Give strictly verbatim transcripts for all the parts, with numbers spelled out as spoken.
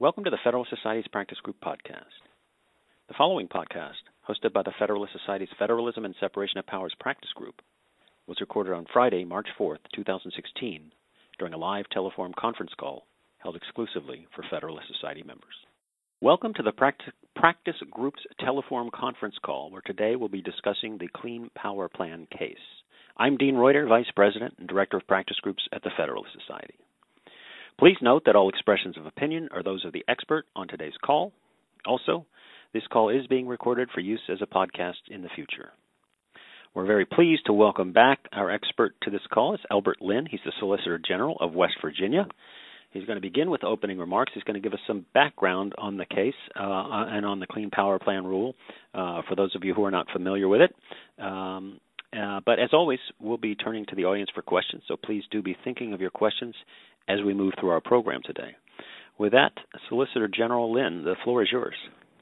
Welcome to the Federalist Society's Practice Group podcast. The following podcast, hosted by the Federalist Society's Federalism and Separation of Powers Practice Group, was recorded on Friday, March fourth, two thousand sixteen, during a live telephone conference call held exclusively for Federalist Society members. Welcome to the Practice, Practice Group's telephone conference call, where today we'll be discussing the Clean Power Plan case. I'm Dean Reuter, Vice President and Director of Practice Groups at the Federalist Society. Please note that all expressions of opinion are those of the expert on today's call. Also, this call is being recorded for use as a podcast in the future. We're very pleased to welcome back our expert to this call. It's Albert Lynn. He's the Solicitor General of West Virginia. He's going to begin with opening remarks. He's going to give us some background on the case uh, and on the Clean Power Plan rule uh, for those of you who are not familiar with it. Um, uh, but as always, we'll be turning to the audience for questions, so please do be thinking of your questions as we move through our program today. With that, Solicitor General Lynn, the floor is yours.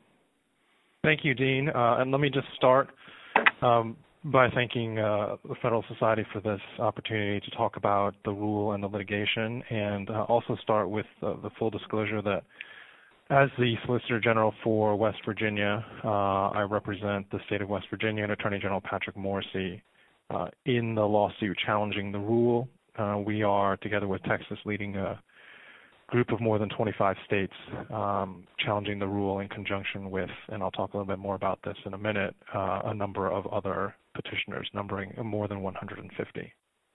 Thank you, Dean. Uh, and let me just start um, by thanking uh, the Federal Society for this opportunity to talk about the rule and the litigation, and uh, also start with uh, the full disclosure that as the Solicitor General for West Virginia, uh, I represent the state of West Virginia and Attorney General Patrick Morrisey uh, in the lawsuit challenging the rule. Uh, we are, together with Texas, leading a group of more than twenty-five states um, challenging the rule in conjunction with, and I'll talk a little bit more about this in a minute, uh, a number of other petitioners, numbering more than one hundred fifty.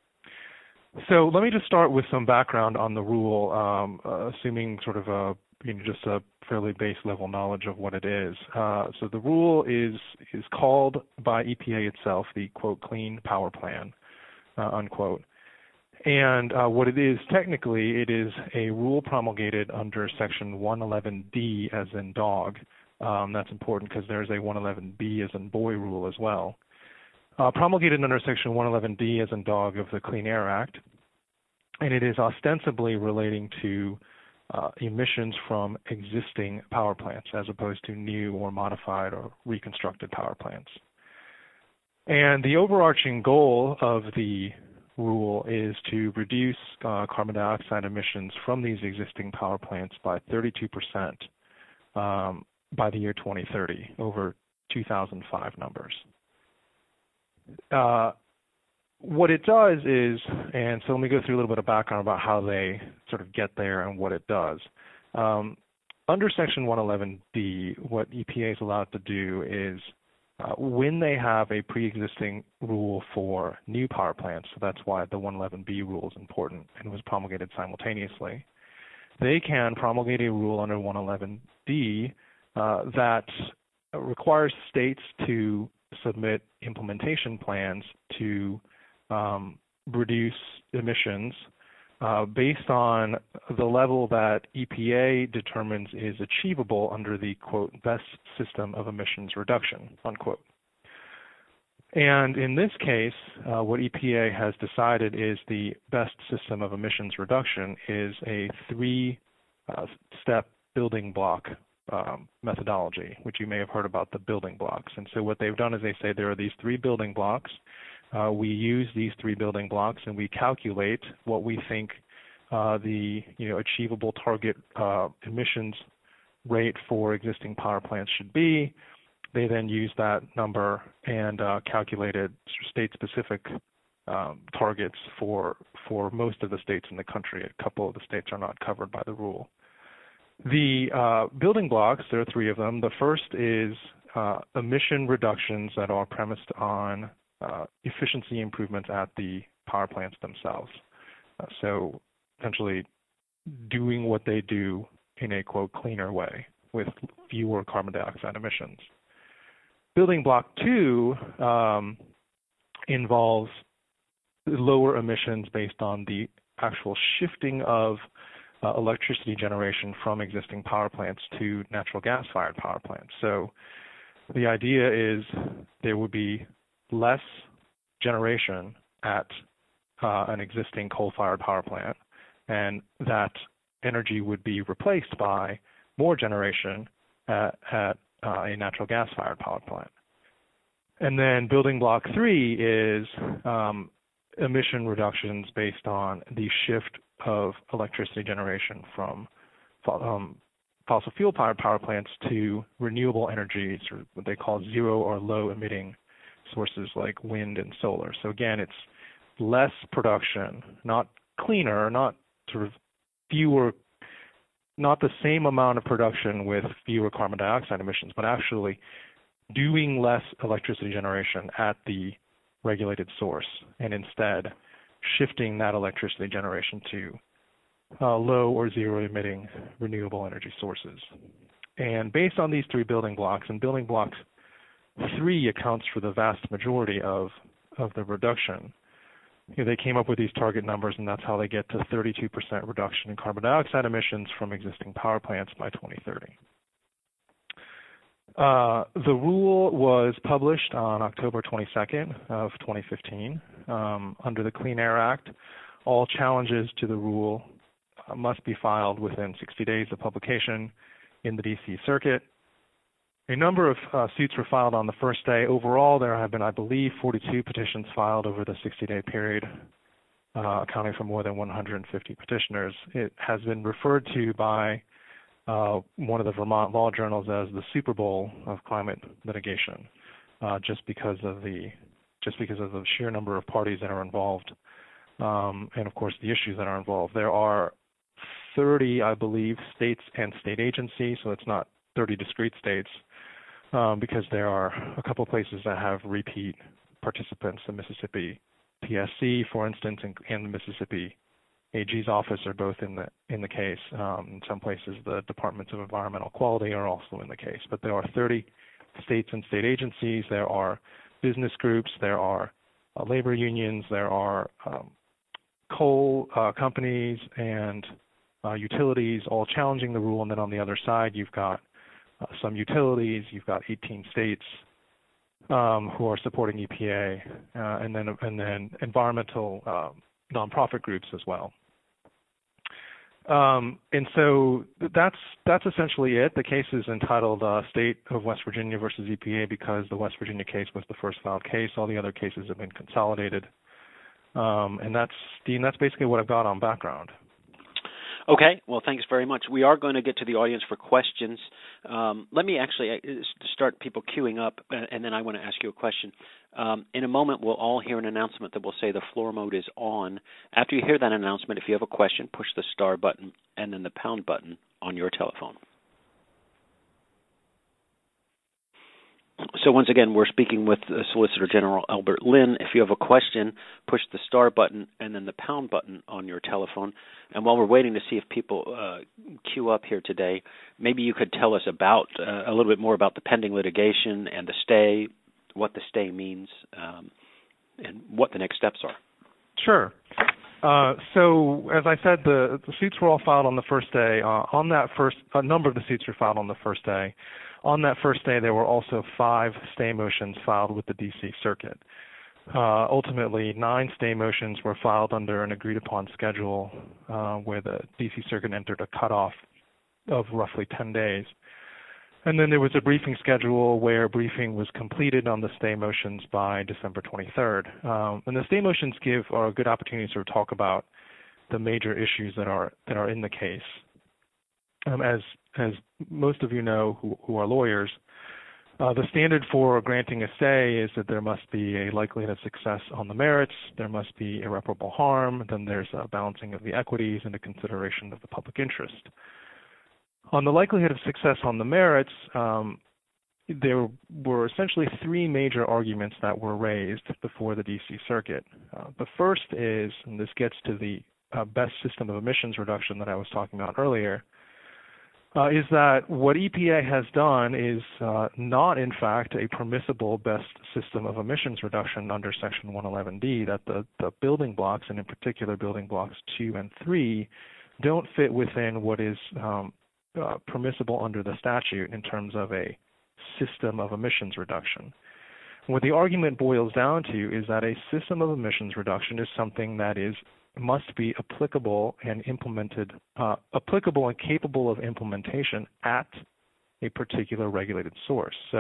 So let me just start with some background on the rule, um, uh, assuming sort of a, you know, just a fairly base level knowledge of what it is. Uh, so the rule is is called by E P A itself the, quote, Clean Power Plan, uh, unquote. And uh, what it is, technically, it is a rule promulgated under Section one eleven D as in dog. Um, that's important because there's a one eleven B as in boy rule as well. Uh, promulgated under Section one eleven D as in dog of the Clean Air Act. And it is ostensibly relating to uh, emissions from existing power plants as opposed to new or modified or reconstructed power plants. And the overarching goal of the rule is to reduce uh, carbon dioxide emissions from these existing power plants by thirty-two percent um, by the year twenty thirty, over two thousand five numbers. Uh, what it does is, and so let me go through a little bit of background about how they sort of get there and what it does. Um, under Section one eleven D, what E P A is allowed to do is Uh, when they have a pre-existing rule for new power plants, so that's why the one eleven B rule is important and was promulgated simultaneously, they can promulgate a rule under one eleven D uh, that requires states to submit implementation plans to um, reduce emissions uh, based on the level that E P A determines is achievable under the, quote, best system of emissions reduction, unquote. And in this case, uh, what E P A has decided is the best system of emissions reduction is a three-step uh, building block um, methodology, which you may have heard about, the building blocks. And so what they've done is they say there are these three building blocks. Uh, we use these three building blocks and we calculate what we think uh, the you know achievable target uh, emissions rate for existing power plants should be. They then use that number and uh, calculated state-specific um, targets for for most of the states in the country. A couple of the states are not covered by the rule. The uh, building blocks, there are three of them. The first is uh, emission reductions that are premised on Uh, efficiency improvements at the power plants themselves. Uh, so essentially doing what they do in a, quote, cleaner way with fewer carbon dioxide emissions. Building block two um, involves lower emissions based on the actual shifting of uh, electricity generation from existing power plants to natural gas-fired power plants. So the idea is there would be less generation at uh, an existing coal-fired power plant, and that energy would be replaced by more generation at, at uh, a natural gas-fired power plant. And then building block three is um, emission reductions based on the shift of electricity generation from um, fossil fuel powered power plants to renewable energies, or what they call zero or low emitting sources like wind and solar. So again, it's less production, not cleaner, not sort of fewer, not the same amount of production with fewer carbon dioxide emissions, but actually doing less electricity generation at the regulated source, and instead shifting that electricity generation to uh, low or zero emitting renewable energy sources. And based on these three building blocks, and building block three accounts for the vast majority of, of the reduction, you know, they came up with these target numbers, and that's how they get to thirty-two percent reduction in carbon dioxide emissions from existing power plants by twenty thirty. Uh, the rule was published on October twenty-second of twenty fifteen. Um, under the Clean Air Act, all challenges to the rule uh, must be filed within sixty days of publication in the D C Circuit. A number of uh, suits were filed on the first day. Overall, there have been, I believe, forty-two petitions filed over the sixty-day period, uh, accounting for more than one hundred fifty petitioners. It has been referred to by uh, one of the Vermont law journals as the Super Bowl of climate litigation, uh, just because of the just because of the sheer number of parties that are involved, um, and of course the issues that are involved. There are thirty, I believe, states and state agencies, so it's not thirty discrete states. Um, because there are a couple places that have repeat participants. The Mississippi P S C, for instance, and, and the Mississippi A G's office are both in the in the case. Um, in some places, the Departments of Environmental Quality are also in the case. But there are thirty states and state agencies. There are business groups. There are uh, labor unions. There are um, coal uh, companies and uh, utilities all challenging the rule. And then on the other side, you've got Uh, some utilities, you've got eighteen states um, who are supporting E P A, uh, and then and then environmental uh, nonprofit groups as well. Um, and so that's that's essentially it. The case is entitled uh, State of West Virginia versus E P A because the West Virginia case was the first filed case. All the other cases have been consolidated, um, and that's Dean. That's basically what I've got on background. Okay, well, thanks very much. We are going to get to the audience for questions. Um, let me actually start people queuing up, and then I want to ask you a question. Um, in a moment, we'll all hear an announcement that will say the floor mode is on. After you hear that announcement, if you have a question, push the star button and then the pound button on your telephone. So once again, we're speaking with uh, Solicitor General Albert Lin. If you have a question, push the star button and then the pound button on your telephone. And while we're waiting to see if people uh, queue up here today, maybe you could tell us about uh, a little bit more about the pending litigation and the stay, what the stay means, um, and what the next steps are. Sure. Uh, so as I said, the, the suits were all filed on the first day. Uh, on that first, a number of the suits were filed on the first day. On that first day, there were also five stay motions filed with the D C Circuit. Uh, ultimately, nine stay motions were filed under an agreed-upon schedule uh, where the D C Circuit entered a cutoff of roughly ten days. And then there was a briefing schedule where briefing was completed on the stay motions by December twenty-third. Um, and the stay motions give are a good opportunity to sort of talk about the major issues that are that are in the case. Um, as as most of you know who, who are lawyers, uh, the standard for granting a stay is that there must be a likelihood of success on the merits, there must be irreparable harm, then there's a balancing of the equities and a consideration of the public interest. On the likelihood of success on the merits, um, there were essentially three major arguments that were raised before the D C Circuit. Uh, the first is, and this gets to the uh, best system of emissions reduction that I was talking about earlier, Uh, is that what E P A has done is uh, not, in fact, a permissible best system of emissions reduction under Section one eleven D, that the, the building blocks, and in particular building blocks two and three, don't fit within what is um, uh, permissible under the statute in terms of a system of emissions reduction. What the argument boils down to is that a system of emissions reduction is something that is must be applicable and implemented, uh, applicable and capable of implementation at a particular regulated source. So,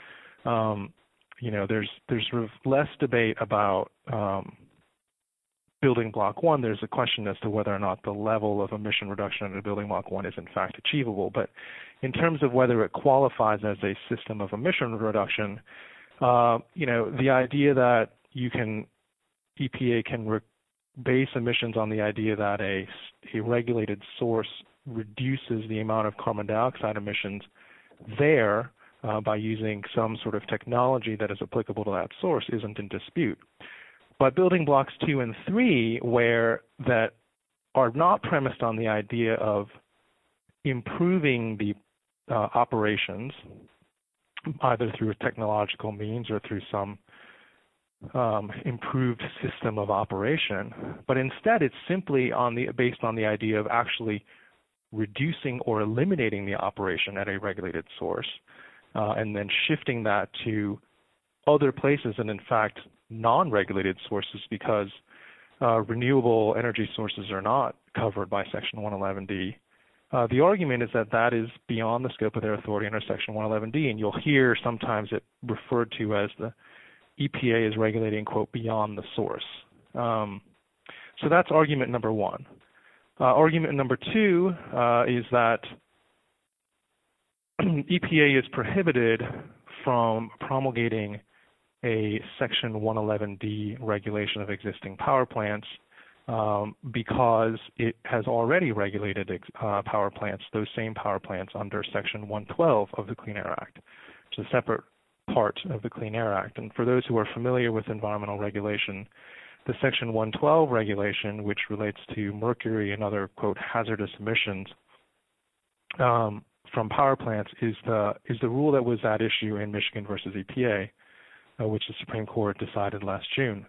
um, you know, there's there's sort of less debate about um, building block one, there's a question as to whether or not the level of emission reduction under building block one is in fact achievable. But in terms of whether it qualifies as a system of emission reduction, uh, you know, the idea that you can, E P A can re- base emissions on the idea that a, a regulated source reduces the amount of carbon dioxide emissions there uh, by using some sort of technology that is applicable to that source isn't in dispute. But building blocks two and three, where that are not premised on the idea of improving the uh, operations, either through technological means or through some um, improved system of operation, but instead it's simply on the based on the idea of actually reducing or eliminating the operation at a regulated source, uh, and then shifting that to other places, and in fact non-regulated sources, because uh, renewable energy sources are not covered by Section one eleven D. Uh, the argument is that that is beyond the scope of their authority under Section one eleven D, and you'll hear sometimes it referred to as the E P A is regulating, quote, beyond the source. Um, so that's argument number one. Uh, argument number two uh, is that E P A is prohibited from promulgating a Section one eleven D regulation of existing power plants um, because it has already regulated uh, power plants, those same power plants, under Section one twelve of the Clean Air Act, which is a separate part of the Clean Air Act. And for those who are familiar with environmental regulation, the Section one twelve regulation, which relates to mercury and other, quote, hazardous emissions um, from power plants, is the is the rule that was at issue in Michigan versus E P A. Uh, which the Supreme Court decided last June.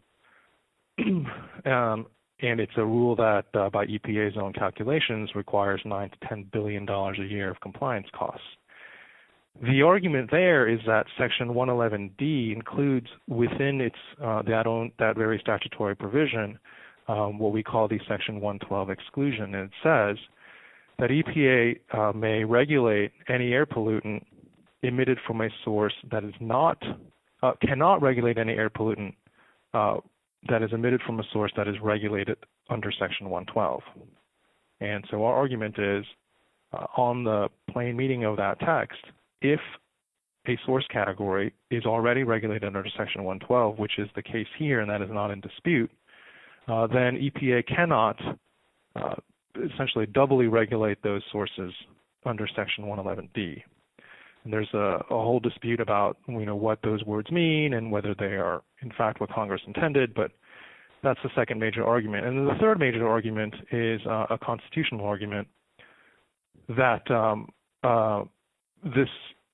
um, and it's a rule that, uh, by E P A's own calculations, requires nine to ten billion dollars a year of compliance costs. The argument there is that Section one eleven D includes within its uh, that own that very statutory provision um, what we call the Section one twelve exclusion, and it says that E P A uh, may regulate any air pollutant emitted from a source that is not Uh, cannot regulate any air pollutant uh, that is emitted from a source that is regulated under Section one twelve. And so our argument is, uh, on the plain meaning of that text, if a source category is already regulated under Section one twelve, which is the case here and that is not in dispute, uh, then E P A cannot uh, essentially doubly regulate those sources under Section one eleven D. And there's a, a whole dispute about, you know, what those words mean and whether they are in fact what Congress intended, but that's the second major argument. And then the third major argument is uh, a constitutional argument that um, uh, this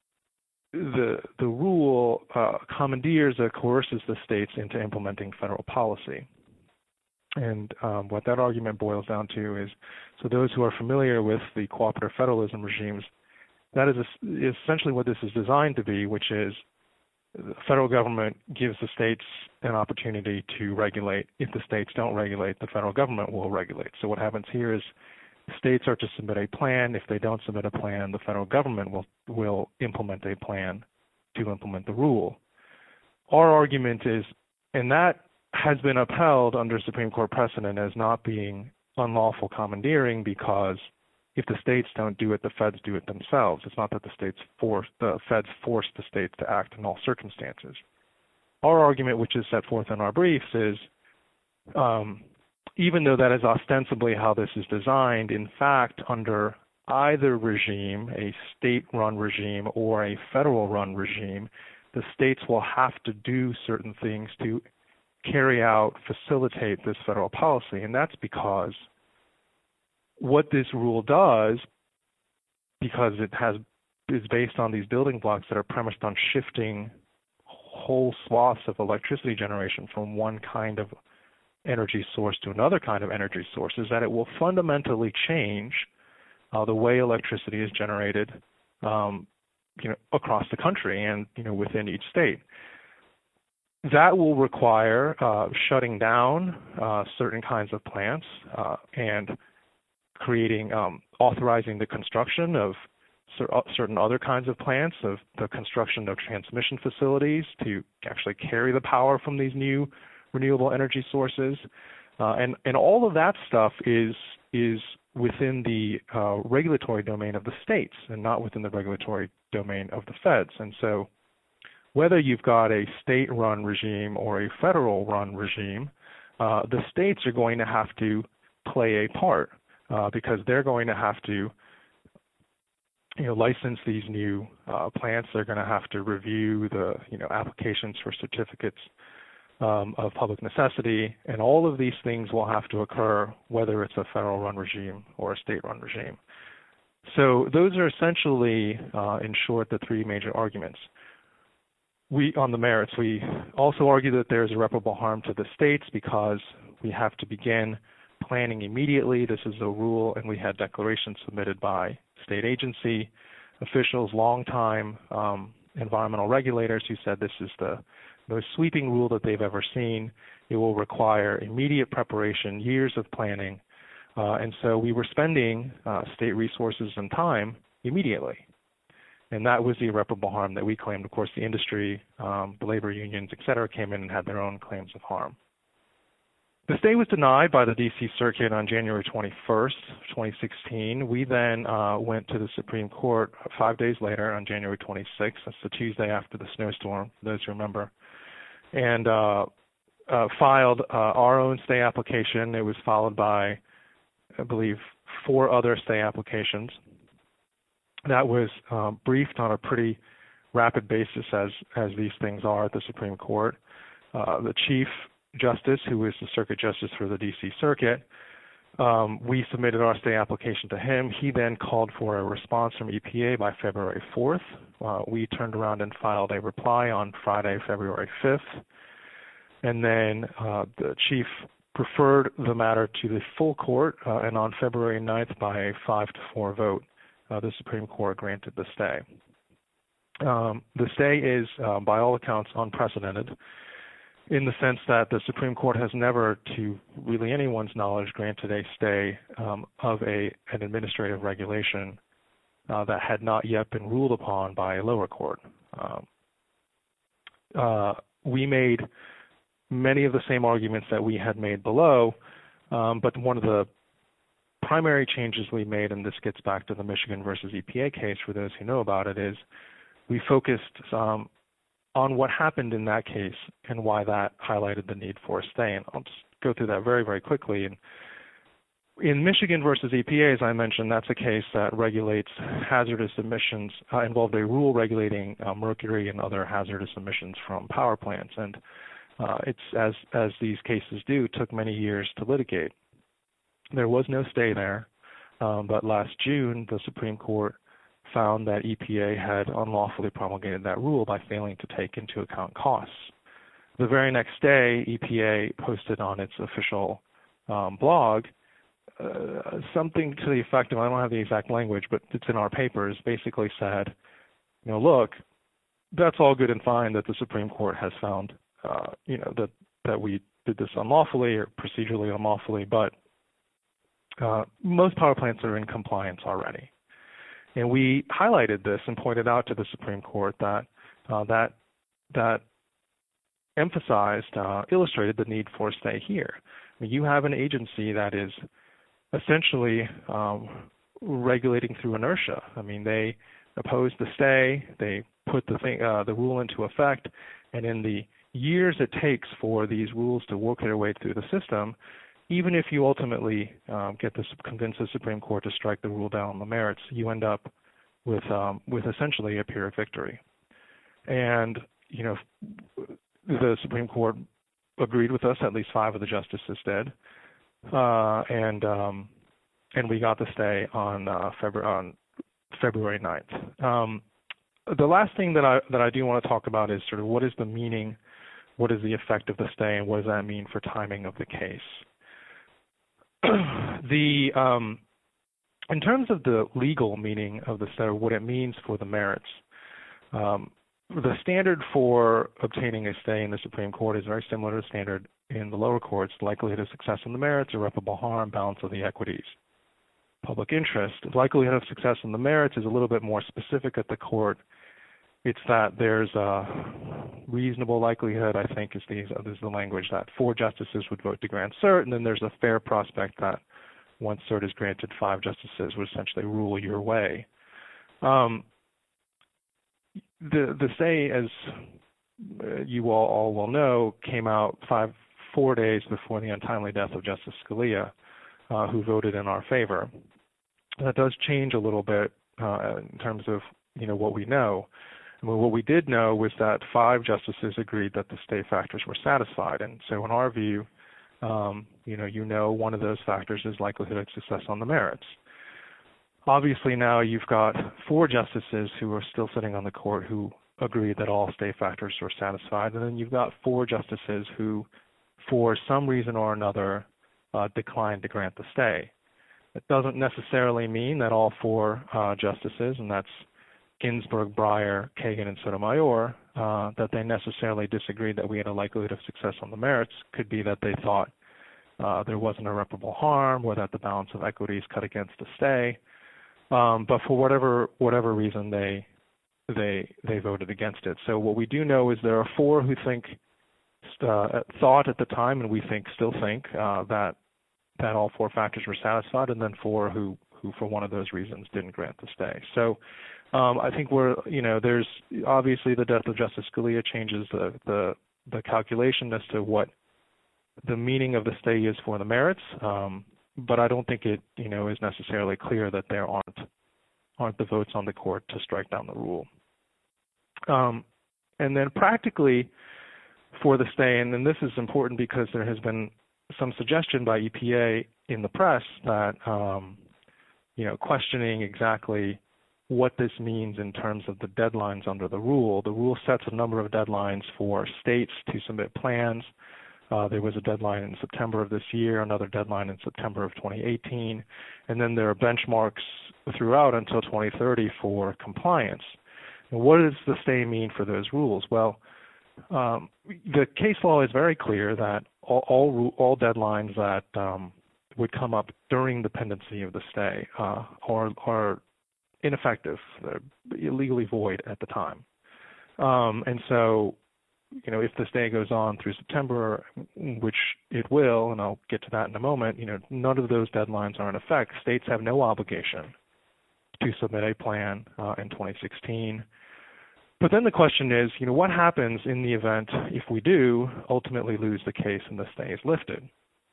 the the rule uh, commandeers or coerces the states into implementing federal policy. And um, what that argument boils down to is, so those who are familiar with the cooperative federalism regimes, that is, a, is essentially what this is designed to be, which is the federal government gives the states an opportunity to regulate. If the states don't regulate, the federal government will regulate. So what happens here is states are to submit a plan. If they don't submit a plan, the federal government will, will implement a plan to implement the rule. Our argument is, and that has been upheld under Supreme Court precedent as not being unlawful commandeering, because if the states don't do it, the feds do it themselves. It's not that the states force the feds force the states to act in all circumstances. Our argument, which is set forth in our briefs, is um, even though that is ostensibly how this is designed, in fact, under either regime, a state-run regime or a federal-run regime, the states will have to do certain things to carry out, facilitate this federal policy, and that's because what this rule does, because it has is based on these building blocks that are premised on shifting whole swaths of electricity generation from one kind of energy source to another kind of energy source, is that it will fundamentally change uh, the way electricity is generated, um, you know, across the country and, you know, within each state. That will require uh, shutting down uh, certain kinds of plants uh, and creating, um, authorizing the construction of cer- certain other kinds of plants, of the construction of transmission facilities to actually carry the power from these new renewable energy sources. Uh, and, and all of that stuff is, is within the uh, regulatory domain of the states and not within the regulatory domain of the feds. And so whether you've got a state-run regime or a federal-run regime, uh, the states are going to have to play a part uh, because they're going to have to you know, license these new uh, plants. They're going to have to review the you know, applications for certificates um, of public necessity, and all of these things will have to occur whether it's a federal-run regime or a state-run regime. So those are essentially, uh, in short, the three major arguments. We, on the merits, we also argue that there's irreparable harm to the states because we have to begin planning immediately. This is a rule, and we had declarations submitted by state agency officials, longtime um, environmental regulators who said this is the most sweeping rule that they've ever seen. It will require immediate preparation, years of planning, uh, and so we were spending uh, state resources and time immediately. And that was the irreparable harm that we claimed. Of course, the industry, um, the labor unions, et cetera, came in and had their own claims of harm. The stay was denied by the D C Circuit on January twenty-first, twenty sixteen. We then uh, went to the Supreme Court five days later on January twenty-sixth. That's the Tuesday after the snowstorm, for those who remember, and uh, uh, filed uh, our own stay application. It was followed by, I believe, four other stay applications. That was um, briefed on a pretty rapid basis, as as these things are at the Supreme Court. Uh, the Chief Justice, who is the Circuit Justice for the D C Circuit, um, we submitted our stay application to him. He then called for a response from E P A by February fourth. Uh, we turned around and filed a reply on Friday, February fifth. And then uh, the Chief referred the matter to the full court, uh, and on February ninth, by a five to four vote, uh, the Supreme Court granted the stay. Um, the stay is, uh, by all accounts, unprecedented, in the sense that the Supreme Court has never, to really anyone's knowledge, granted a stay um, of a, an administrative regulation uh, that had not yet been ruled upon by a lower court. Um, uh, we made many of the same arguments that we had made below, um, but one of the primary changes we made, and this gets back to the Michigan versus E P A case for those who know about it, is we focused um, on what happened in that case and why that highlighted the need for a stay. And I'll just go through that very, very quickly. And in Michigan versus E P A, as I mentioned, that's a case that regulates hazardous emissions, uh, involved a rule regulating uh, mercury and other hazardous emissions from power plants. And uh, it's, as, as these cases do, took many years to litigate. There was no stay there, um, but last June, the Supreme Court found that E P A had unlawfully promulgated that rule by failing to take into account costs. The very next day, E P A posted on its official um, blog uh, something to the effect of, I don't have the exact language, but it's in our papers, basically said, you know, look, that's all good and fine that the Supreme Court has found, uh, you know, that, that we did this unlawfully or procedurally unlawfully, but uh, most power plants are in compliance already. And we highlighted this and pointed out to the Supreme Court that uh, that that emphasized, uh, illustrated the need for a stay here. I mean, you have an agency that is essentially um, regulating through inertia. I mean, they opposed the stay, they put the thing, uh, the rule into effect, and in the years it takes for these rules to work their way through the system, even if you ultimately um, get to convince the Supreme Court to strike the rule down on the merits, you end up with um, with essentially a Pyrrhic victory. And you know, the Supreme Court agreed with us. At least five of the justices did, uh, and um, and we got the stay on uh, February on February ninth. Um, the last thing that I that I do want to talk about is sort of what is the meaning, what is the effect of the stay, and what does that mean for timing of the case. The um, in terms of the legal meaning of the stay, what it means for the merits, um, the standard for obtaining a stay in the Supreme Court is very similar to the standard in the lower courts: likelihood of success in the merits, irreparable harm, balance of the equities, public interest. Likelihood of success in the merits is a little bit more specific at the court it's that there's a reasonable likelihood, I think is the, is the language, that four justices would vote to grant cert, and then there's a fair prospect that once cert is granted, five justices would essentially rule your way. Um, the, the stay, as you all, all will know, came out five, four days before the untimely death of Justice Scalia, uh, who voted in our favor. That does change a little bit uh, in terms of, you know, what we know. I mean, what we did know was that five justices agreed that the stay factors were satisfied, and so in our view, um, you know, you know, one of those factors is likelihood of success on the merits. Obviously, now you've got four justices who are still sitting on the court who agreed that all stay factors were satisfied, and then you've got four justices who, for some reason or another, uh, declined to grant the stay. It doesn't necessarily mean that all four uh, justices, and that's Ginsburg, Breyer, Kagan, and Sotomayor, uh, that they necessarily disagreed that we had a likelihood of success on the merits. Could be that they thought uh, there wasn't irreparable harm, or that the balance of equities cut against the stay. Um, but for whatever whatever reason, they they they voted against it. So what we do know is there are four who think uh, thought at the time, and we think still think uh, that that all four factors were satisfied, and then four who who for one of those reasons didn't grant the stay. So. Um, I think we're, you know, there's obviously the death of Justice Scalia changes the, the, the calculation as to what the meaning of the stay is for the merits, um, but I don't think it, you know, is necessarily clear that there aren't aren't the votes on the court to strike down the rule. Um, and then practically for the stay, and, and this is important because there has been some suggestion by E P A in the press that, um, you know, questioning exactly what this means in terms of the deadlines under the rule. The rule sets a number of deadlines for states to submit plans. Uh, there was a deadline in September of this year, another deadline in September of twenty eighteen, and then there are benchmarks throughout until twenty thirty for compliance. And what does the stay mean for those rules? Well, um, the case law is very clear that all all, all deadlines that um, would come up during the pendency of the stay uh, are, are ineffective, they're illegally void at the time. Um, and so, you know, if the stay goes on through September, which it will, and I'll get to that in a moment, you know, none of those deadlines are in effect. States have no obligation to submit a plan uh, in twenty sixteen. But then the question is, you know, what happens in the event if we do ultimately lose the case and the stay is lifted?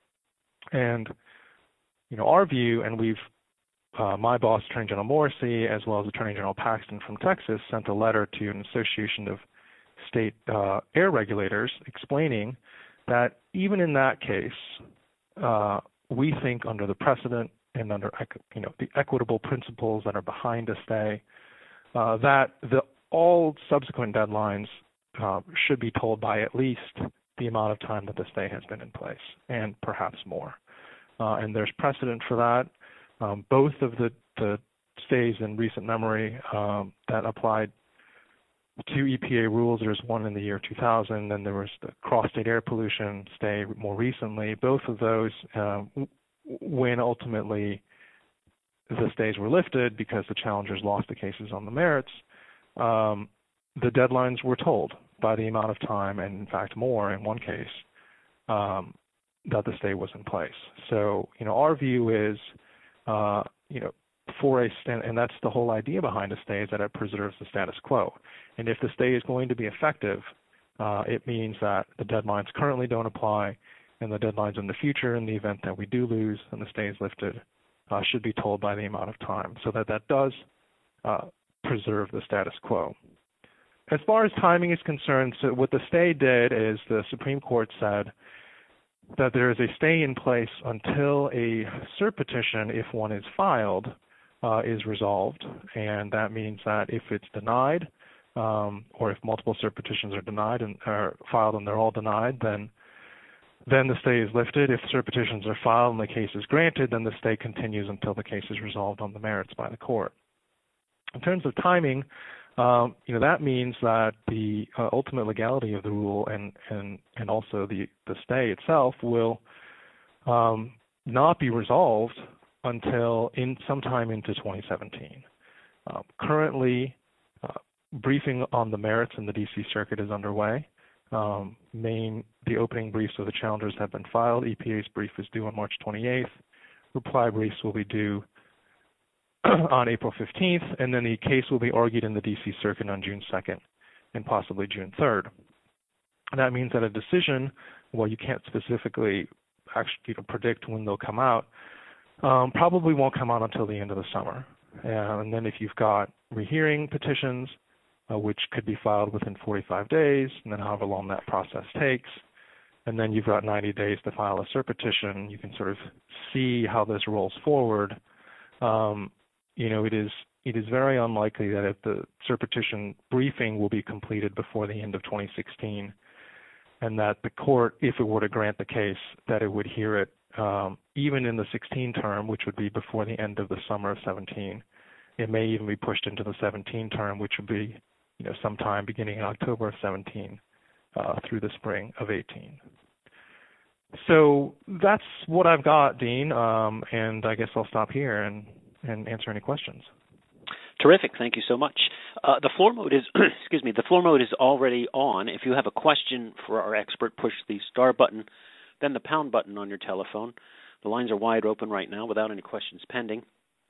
And, you know, our view, and we've Uh, my boss, Attorney General Morrissey, as well as Attorney General Paxton from Texas, sent a letter to an association of state uh, air regulators explaining that even in that case, uh, we think under the precedent and under you know the equitable principles that are behind a stay, uh, that the all subsequent deadlines uh, should be told by at least the amount of time that the stay has been in place, and perhaps more. Uh, and there's precedent for that. Um, both of the, the stays in recent memory um, that applied to E P A rules, there's one in the year two thousand, then there was the cross-state air pollution stay more recently. Both of those, uh, when ultimately the stays were lifted because the challengers lost the cases on the merits, um, the deadlines were told by the amount of time, and in fact more in one case, um, that the stay was in place. So, you know, our view is, Uh, you know, for a stand, and that's the whole idea behind a stay, is that it preserves the status quo. And if the stay is going to be effective, uh, it means that the deadlines currently don't apply, and the deadlines in the future, in the event that we do lose and the stay is lifted, uh, should be told by the amount of time, so that that does uh, preserve the status quo. As far as timing is concerned, so what the stay did is the Supreme Court said that there is a stay in place until a cert petition, if one is filed, uh, is resolved. And that means that if it's denied, um, or if multiple cert petitions are denied and are filed and they're all denied, then then the stay is lifted. If cert petitions are filed and the case is granted, then the stay continues until the case is resolved on the merits by the court. In terms of timing, Um, you know, that means that the uh, ultimate legality of the rule and and and also the the stay itself will um, not be resolved until in sometime into twenty seventeen. Um, currently, uh, briefing on the merits in the D C Circuit is underway. Um, main, the opening briefs of the challengers have been filed. E P A's brief is due on March twenty-eighth. Reply briefs will be due on April fifteenth, and then the case will be argued in the D C Circuit on June second and possibly June third. And that means that a decision, well, you can't specifically actually you know, predict when they'll come out, um, probably won't come out until the end of the summer. Uh, and then if you've got rehearing petitions, uh, which could be filed within forty-five days, and then however long that process takes, and then you've got ninety days to file a cert petition, you can sort of see how this rolls forward. Um, you know, it is it is very unlikely that if the cert petition briefing will be completed before the end of twenty sixteen, and that the court, if it were to grant the case, that it would hear it um, even in the sixteen term, which would be before the end of the summer of seventeen. It may even be pushed into the seventeen term, which would be, you know, sometime beginning in October of seventeen uh, through the spring of eighteen. So that's what I've got, Dean, um, and I guess I'll stop here and, and answer any questions. Terrific. Thank you so much. Uh, the floor mode is, excuse me, the floor mode is already on. If you have a question for our expert, push the star button, then the pound button on your telephone. The lines are wide open right now without any questions pending.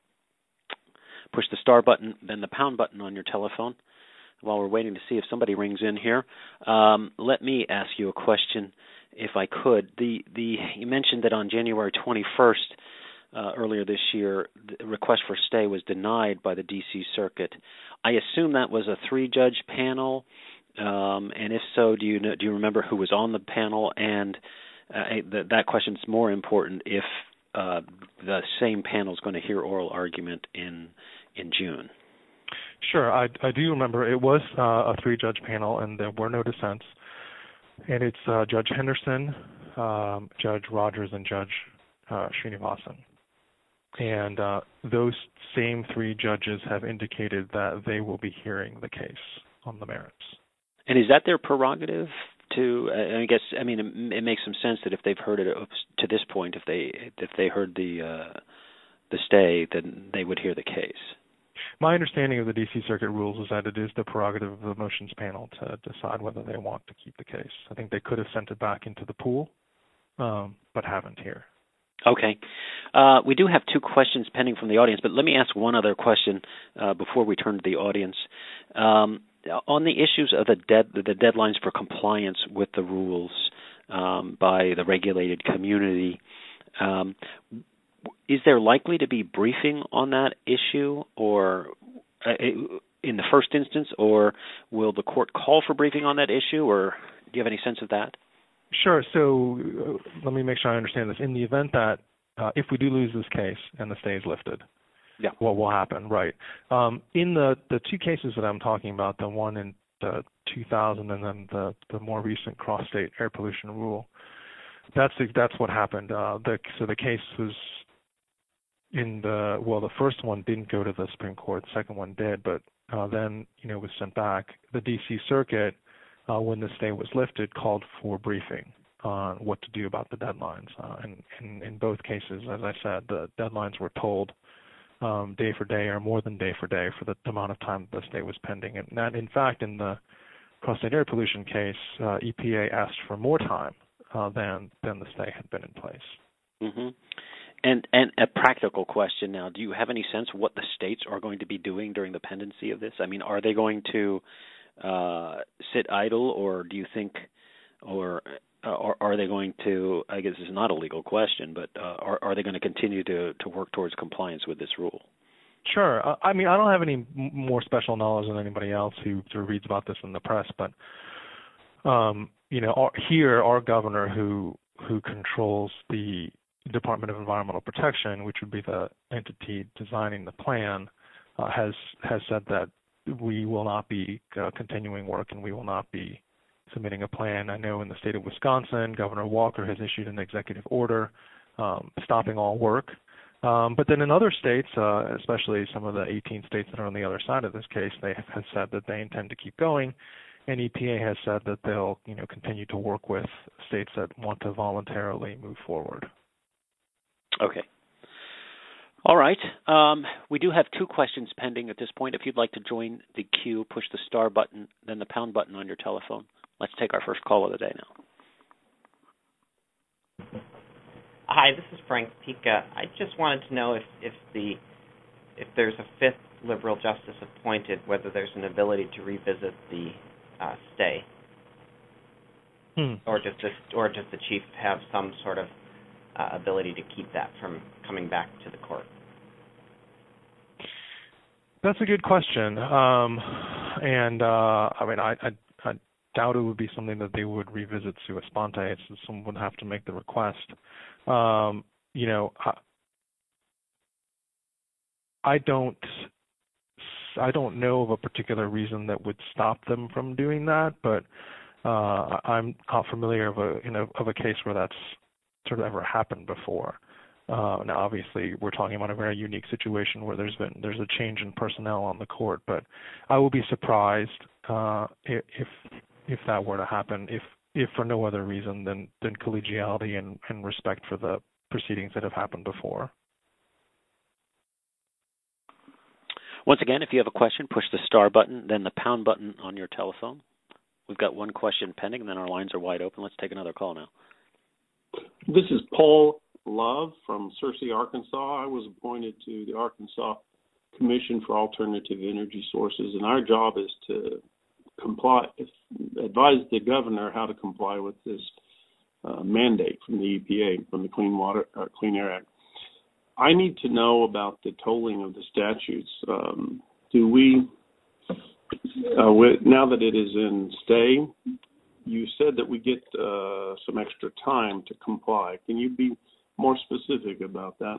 Push the star button, then the pound button on your telephone. While we're waiting to see if somebody rings in here, um, let me ask you a question, if I could. The the you mentioned that on January twenty-first, Uh, earlier this year, the request for stay was denied by the D C Circuit. I assume that was a three-judge panel, um, and if so, do you know, do you remember who was on the panel? And uh, th- that question is more important if uh, the same panel is going to hear oral argument in in June. Sure, I, I do remember it was uh, a three-judge panel, and there were no dissents. And it's uh, Judge Henderson, um, Judge Rogers, and Judge uh, Srinivasan. And uh, those same three judges have indicated that they will be hearing the case on the merits. And is that their prerogative to? Uh, I guess I mean it, it makes some sense that if they've heard it to this point, if they if they heard the uh, the stay, then they would hear the case. My understanding of the D C Circuit rules is that it is the prerogative of the motions panel to decide whether they want to keep the case. I think they could have sent it back into the pool, um, but haven't here. Okay. Uh, we do have two questions pending from the audience, but let me ask one other question uh, before we turn to the audience. Um, on the issues of the, dead, the deadlines for compliance with the rules um, by the regulated community, um, is there likely to be briefing on that issue or uh, in the first instance, or will the court call for briefing on that issue, or do you have any sense of that? Sure. So uh, let me make sure I understand this. In the event that uh, if we do lose this case and the stay is lifted, yeah. what will happen? Right. Um, in the, the two cases that I'm talking about, the one in uh, two thousand and then the, the more recent cross-state air pollution rule, that's that's what happened. Uh, the, so the case was in the, well, the first one didn't go to the Supreme Court. The second one did, but uh, then, you know, was sent back. The D C Circuit, Uh, when the stay was lifted, called for briefing on what to do about the deadlines. Uh, and, and in both cases, as I said, the deadlines were told um, day for day or more than day for day for the amount of time the stay was pending. And that, in fact, in the cross-state air pollution case, uh, E P A asked for more time uh, than than the stay had been in place. Mm-hmm. And and a practical question now: do you have any sense what the states are going to be doing during the pendency of this? I mean, are they going to Uh, sit idle, or do you think, or uh, or are they going to? I guess this is not a legal question, but uh, are are they going to continue to to work towards compliance with this rule? Sure. Uh, I mean, I don't have any m- more special knowledge than anybody else who sort of reads about this in the press, but um, you know, our, here our governor, who who controls the Department of Environmental Protection, which would be the entity designing the plan, uh, has has said that we will not be uh, continuing work and we will not be submitting a plan. I know in the state of Wisconsin, Governor Walker has issued an executive order um, stopping all work. Um, but then in other states, uh, especially some of the eighteen states that are on the other side of this case, they have said that they intend to keep going. And E P A has said that they'll, you know, continue to work with states that want to voluntarily move forward. Okay. All right. Um, we do have two questions pending at this point. If you'd like to join the queue, push the star button, then the pound button on your telephone. Let's take our first call of the day now. Hi, this is Frank Pica. I just wanted to know if, if the if there's a fifth liberal justice appointed, whether there's an ability to revisit the uh, stay, Hmm. or does this, or does the chief have some sort of uh, ability to keep that from coming back to the court? That's a good question. Um, and uh, I mean, I, I, I doubt it would be something that they would revisit sua sponte. So someone would have to make the request. Um, you know, I, I don't, I don't know of a particular reason that would stop them from doing that, but uh, I'm not familiar of a, you know, of a case where that's sort of ever happened before. Uh, now, obviously, we're talking about a very unique situation where there's been there's a change in personnel on the court, but I will be surprised uh, if if that were to happen, if if for no other reason than than collegiality and, and respect for the proceedings that have happened before. Once again, if you have a question, push the star button, then the pound button on your telephone. We've got one question pending, and then our lines are wide open. Let's take another call now. This is Paul Love from Searcy, Arkansas. I was appointed to the Arkansas Commission for Alternative Energy Sources, and our job is to comply, advise the governor how to comply with this uh, mandate from the E P A, from the Clean Water, uh, Clean Air Act. I need to know about the tolling of the statutes. Um, do we, uh, with, now that it is in stay, you said that we get uh, some extra time to comply. Can you be more specific about that?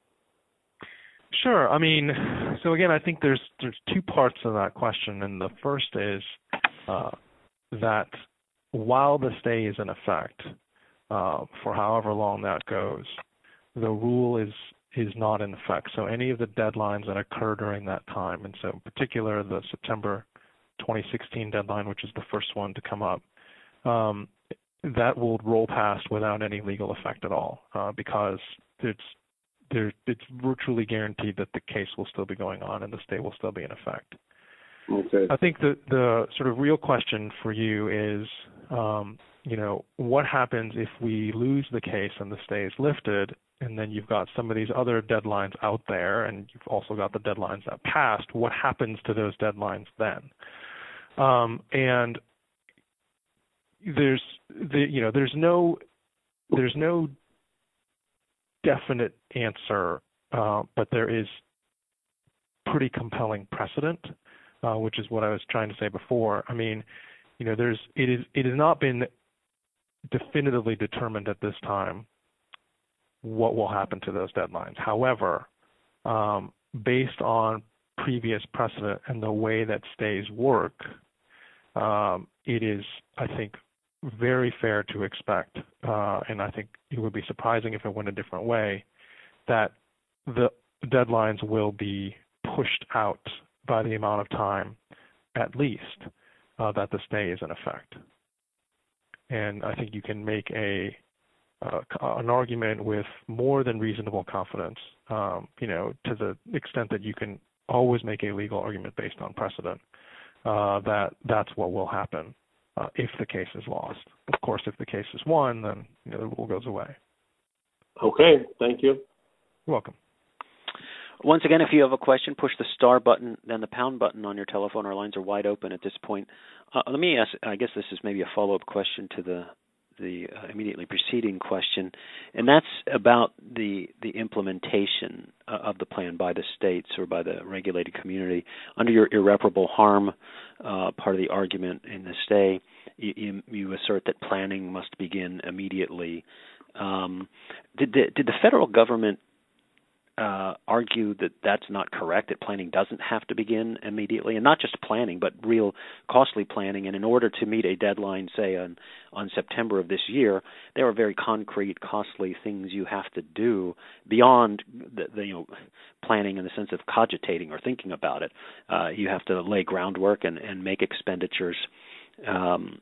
Sure. I mean, so again, I think there's there's two parts of that question, and the first is uh, that while the stay is in effect, uh, for however long that goes, the rule is is not in effect. So any of the deadlines that occur during that time, and so in particular the September twenty sixteen deadline, which is the first one to come up, um, that will roll past without any legal effect at all, uh, because it's there, it's virtually guaranteed that the case will still be going on and the stay will still be in effect. Okay. I think the the sort of real question for you is, um, you know, what happens if we lose the case and the stay is lifted, and then you've got some of these other deadlines out there, and you've also got the deadlines that passed. What happens to those deadlines then? Um, and there's the you know there's no there's no definite answer, uh, but there is pretty compelling precedent, uh, which is what I was trying to say before. I mean, you know, there's it is it has not been definitively determined at this time what will happen to those deadlines. However, um, based on previous precedent and the way that stays work, um, it is, I think, very fair to expect, uh, and I think it would be surprising if it went a different way, that the deadlines will be pushed out by the amount of time, at least, uh, that the stay is in effect. And I think you can make a uh, an argument with more than reasonable confidence, um, you know, to the extent that you can always make a legal argument based on precedent, uh, that that's what will happen uh, if the case is lost. Of course, if the case is won, then you know, the rule goes away. Okay, thank you. You're welcome. Once again, if you have a question, push the star button, then the pound button on your telephone. Our lines are wide open at this point. Uh, let me ask, I guess this is maybe a follow-up question to the the uh, immediately preceding question, and that's about the the implementation uh, of the plan by the states or by the regulated community. Under your irreparable harm uh, part of the argument in the stay, you, you, you assert that planning must begin immediately. Um, did the, did the federal government Uh, argue that that's not correct, that planning doesn't have to begin immediately, and not just planning, but real costly planning. And in order to meet a deadline, say, on, on September of this year, there are very concrete, costly things you have to do beyond the, the you know, planning in the sense of cogitating or thinking about it. Uh, you have to lay groundwork and, and make expenditures um,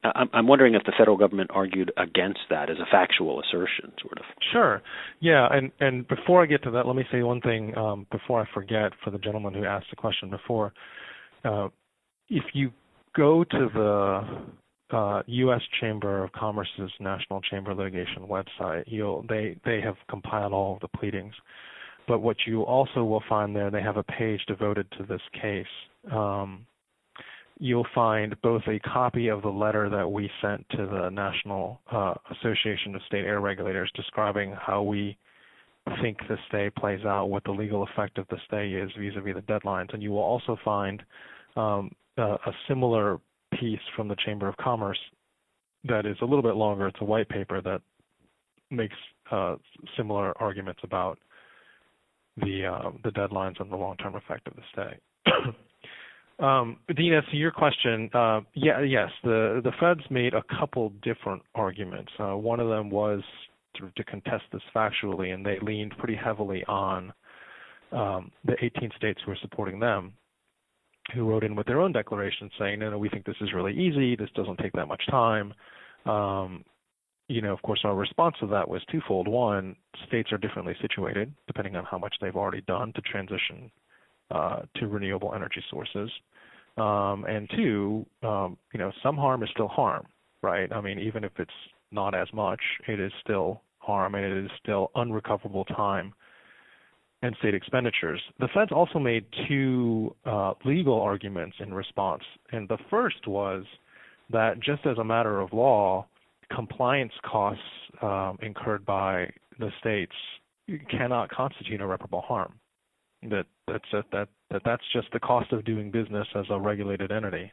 I'm, I'm wondering if the federal government argued against that as a factual assertion, sort of. Sure. Yeah, and, and before I get to that, let me say one thing um, before I forget for the gentleman who asked the question before. Uh, if you go to the uh, U S Chamber of Commerce's National Chamber Litigation website, you'll they, they have compiled all of the pleadings. But what you also will find there, they have a page devoted to this case. Um, you'll find both a copy of the letter that we sent to the National uh, Association of State Air Regulators describing how we think the stay plays out, what the legal effect of the stay is vis-a-vis the deadlines. And you will also find um, a, a similar piece from the Chamber of Commerce that is a little bit longer. It's a white paper that makes uh, similar arguments about the uh, the deadlines and the long-term effect of the stay. um, Dina, to your question, uh, yeah, yes, the the feds made a couple different arguments. Uh, one of them was sort of to contest this factually, and they leaned pretty heavily on um, the eighteen states who are supporting them, who wrote in with their own declarations saying, no, no, we think this is really easy. This doesn't take that much time. Um, You know, of course, our response to that was twofold. One, states are differently situated depending on how much they've already done to transition uh, to renewable energy sources. Um, and two, um, you know, some harm is still harm, right? I mean, even if it's not as much, it is still harm, and it is still unrecoverable time and state expenditures. The feds also made two uh, legal arguments in response. And the first was that just as a matter of law, compliance costs um, incurred by the states cannot constitute irreparable harm. That that's a, that that that's just the cost of doing business as a regulated entity.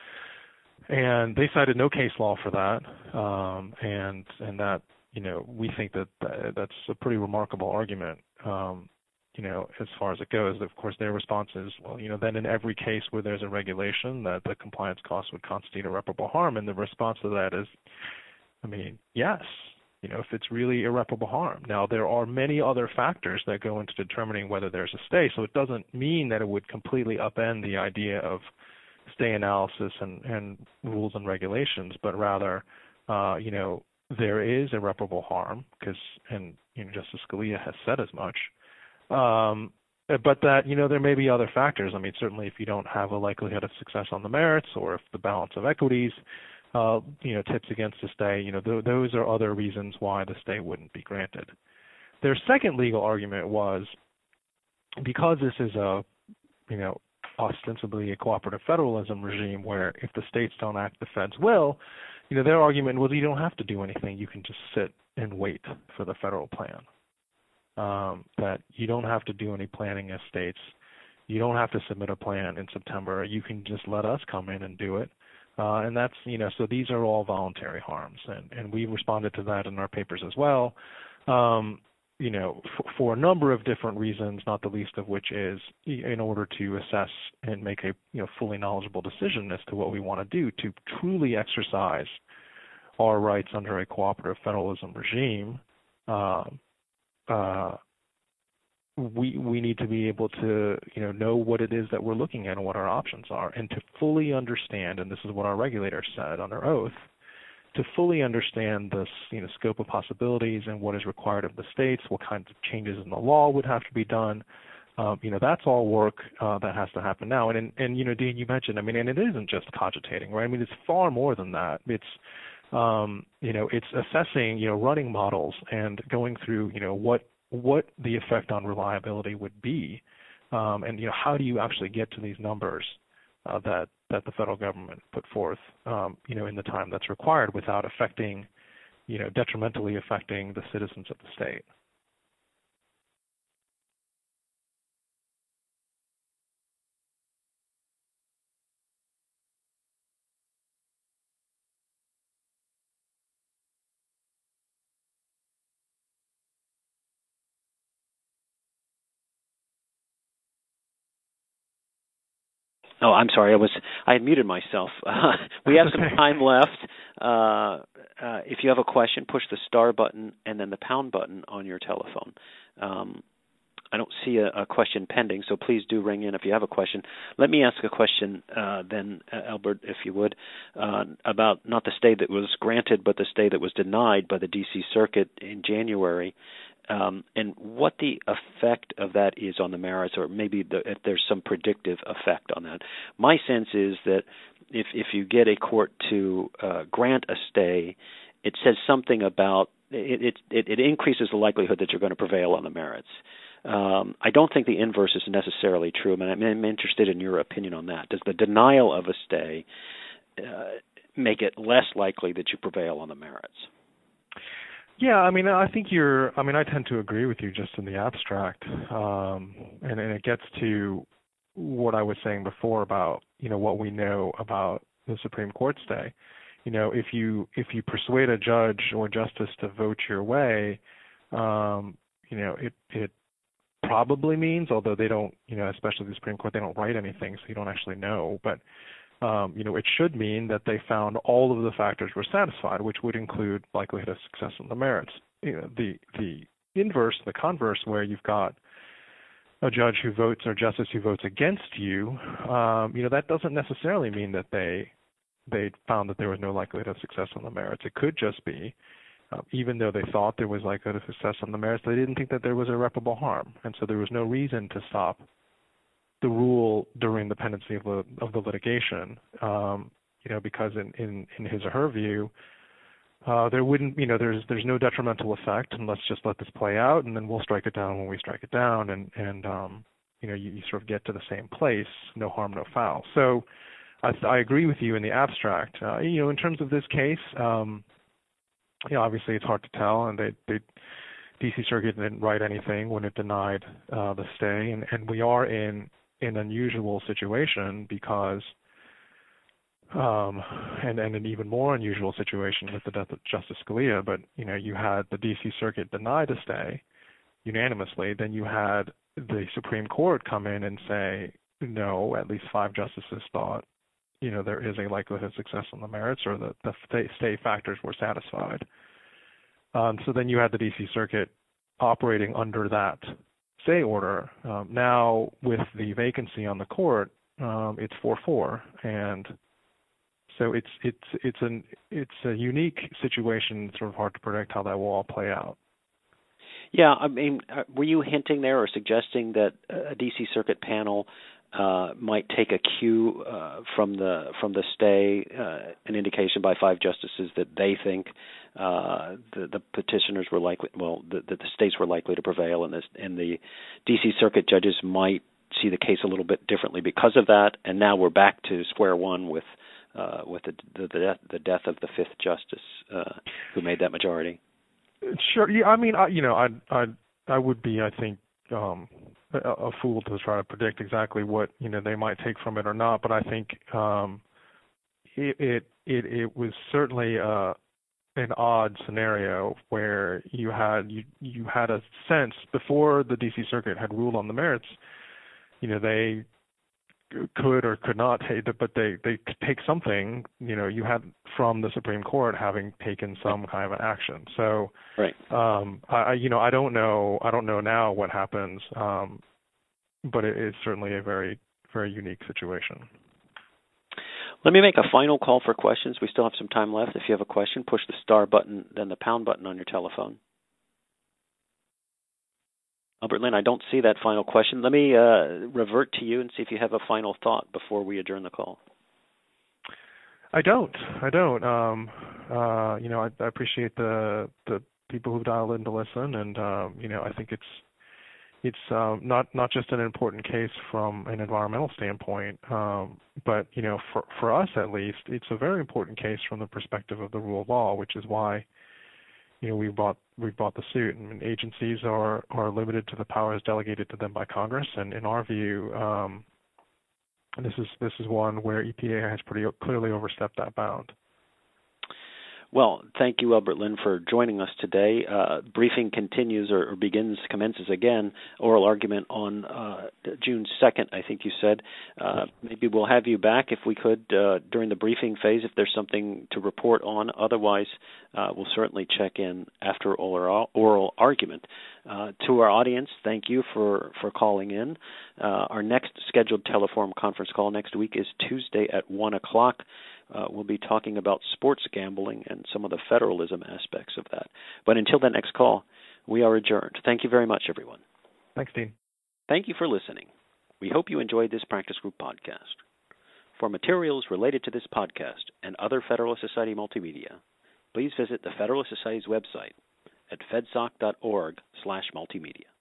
And they cited no case law for that, um, and and that you know we think that that's a pretty remarkable argument. Um, you know, as far as it goes, of course, their response is, well, you know, then in every case where there's a regulation, that the compliance costs would constitute irreparable harm, and the response to that is, I mean, yes, you know, if it's really irreparable harm. Now, there are many other factors that go into determining whether there's a stay, so it doesn't mean that it would completely upend the idea of stay analysis and, and rules and regulations, but rather, uh, you know, there is irreparable harm, because, and you know, Justice Scalia has said as much, um, but that, you know, there may be other factors. I mean, certainly if you don't have a likelihood of success on the merits, or if the balance of equities Uh, you know, tips against the stay, you know, th- those are other reasons why the stay wouldn't be granted. Their second legal argument was, because this is a, you know, ostensibly a cooperative federalism regime where if the states don't act, the feds will, you know, their argument was you don't have to do anything. You can just sit and wait for the federal plan. Um, that you don't have to do any planning as states. You don't have to submit a plan in September. You can just let us come in and do it. Uh, and that's, you know, so these are all voluntary harms, and, and we responded to that in our papers as well, um, you know, f- for a number of different reasons, not the least of which is in order to assess and make a, you know, fully knowledgeable decision as to what we want to do to truly exercise our rights under a cooperative federalism regime. Uh, uh, we we need to be able to, you know, know what it is that we're looking at and what our options are, and to fully understand, and this is what our regulators said under oath, to fully understand this, you know, scope of possibilities and what is required of the states, what kinds of changes in the law would have to be done. Um, you know, that's all work uh, that has to happen now. And, and, and, you know, Dean, you mentioned, I mean, and it isn't just cogitating, right? I mean, it's far more than that. It's, um, you know, it's assessing, you know, running models and going through, you know, what, what the effect on reliability would be, um, and you know how do you actually get to these numbers uh, that that the federal government put forth, um, you know, in the time that's required without affecting, you know, detrimentally affecting the citizens of the state. Oh, I'm sorry. I was I had muted myself. Uh, we have some time left. Uh, uh, if you have a question, push the star button and then the pound button on your telephone. Um, I don't see a, a question pending, so please do ring in if you have a question. Let me ask a question uh, then, uh, Albert, if you would, uh, about not the stay that was granted, but the stay that was denied by the D C Circuit in January, um, and what the effect of that is on the merits, or maybe the, if there's some predictive effect on that. My sense is that if, if you get a court to uh, grant a stay, it says something about it, it, it increases the likelihood that you're going to prevail on the merits. Um, I don't think the inverse is necessarily true. I mean, I'm interested in your opinion on that. Does the denial of a stay uh, make it less likely that you prevail on the merits? Yeah, I mean, I think you're. I mean, I tend to agree with you just in the abstract, um, and, and it gets to what I was saying before about you know what we know about the Supreme Court stay. You know, if you if you persuade a judge or justice to vote your way, um, you know, it it probably means, although they don't, you know, especially the Supreme Court, they don't write anything, so you don't actually know. But, um, you know, it should mean that they found all of the factors were satisfied, which would include likelihood of success on the merits. You know, the the inverse, the converse, where you've got a judge who votes or justice who votes against you, um, you know, that doesn't necessarily mean that they they found that there was no likelihood of success on the merits. It could just be, Uh, even though they thought there was likelihood of success on the merits, they didn't think that there was irreparable harm, and so there was no reason to stop the rule during the pendency of the of the litigation. Um, you know, because in, in, in his or her view, uh, there wouldn't, you know, there's there's no detrimental effect, and let's just let this play out, and then we'll strike it down when we strike it down, and and um, you know, you, you sort of get to the same place, no harm, no foul. So, I, I agree with you in the abstract. Uh, you know, in terms of this case. Um, You know, obviously it's hard to tell, and they, they D C Circuit didn't write anything when it denied uh, the stay, and, and we are in an unusual situation because, um, and, and an even more unusual situation with the death of Justice Scalia. But you know, you had the D C Circuit deny the stay unanimously, then you had the Supreme Court come in and say no. At least five justices thought, you know, there is a likelihood of success on the merits, or that the stay factors were satisfied. Um, so then you had the D C Circuit operating under that stay order. Um, now with the vacancy on the court, um, it's four four, and so it's it's it's an it's a unique situation. It's sort of hard to predict how that will all play out. Yeah, I mean, were you hinting there or suggesting that a D C Circuit panel Uh, might take a cue uh, from the from the stay, uh, an indication by five justices that they think uh, the, the petitioners were likely, well, that the, the states were likely to prevail, and, this, and the D C Circuit judges might see the case a little bit differently because of that. And now we're back to square one with uh, with the the, the, death, the death of the fifth justice uh, who made that majority. Sure. Yeah. I mean, I, you know, I I I would be, I think. Um, A, a fool to try to predict exactly what you know they might take from it or not, but I think um, it, it it it was certainly uh, an odd scenario where you had you you had a sense before the D C Circuit had ruled on the merits, you know they could or could not take, but they they could take something, you know you had from the Supreme Court having taken some kind of an action. So, right. Um, I you know I don't know I don't know now what happens, um, but it is certainly a very very unique situation. Let me make a final call for questions. We still have some time left. If you have a question, push the star button, then the pound button on your telephone. Albert Lynn, I don't see that final question. Let me uh, revert to you and see if you have a final thought before we adjourn the call. I don't. I don't. Um, uh, you know, I, I appreciate the the people who've dialed in to listen, and um, you know, I think it's it's um, not not just an important case from an environmental standpoint, um, but you know, for for us at least, it's a very important case from the perspective of the rule of law, which is why, you know, we brought we brought the suit. I mean, agencies are are limited to the powers delegated to them by Congress, and in our view, um, this is this is one where E P A has pretty clearly overstepped that bound. Well, thank you, Albert Lin, for joining us today. Uh, briefing continues or, or begins, commences again, oral argument on uh, June second, I think you said. Uh, maybe we'll have you back if we could uh, during the briefing phase if there's something to report on. Otherwise, uh, we'll certainly check in after oral, oral argument. Uh, to our audience, thank you for, for calling in. Uh, our next scheduled Teleforum conference call next week is Tuesday at one o'clock. Uh, we'll be talking about sports gambling and some of the federalism aspects of that. But until the next call, we are adjourned. Thank you very much, everyone. Thanks, Dean. Thank you for listening. We hope you enjoyed this Practice Group podcast. For materials related to this podcast and other Federalist Society multimedia, please visit the Federalist Society's website at fedsoc dot org slash multimedia.